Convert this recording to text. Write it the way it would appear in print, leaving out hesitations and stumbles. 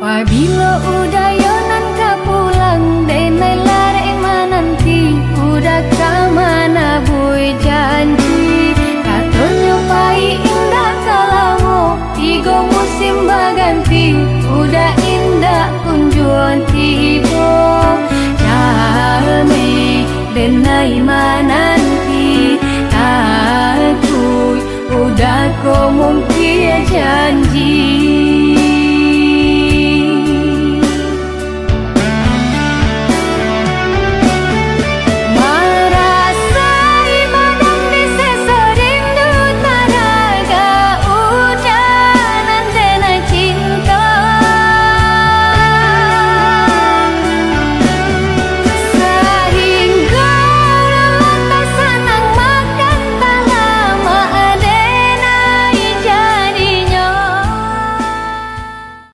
Wabilo udayonan ka pulang denai lare mananti udah ka mana boy janji katanya pai indah kalamu tiga musim baganti udah indah kunjuan tibo jalme denai mananti takut udah kau mungkin janji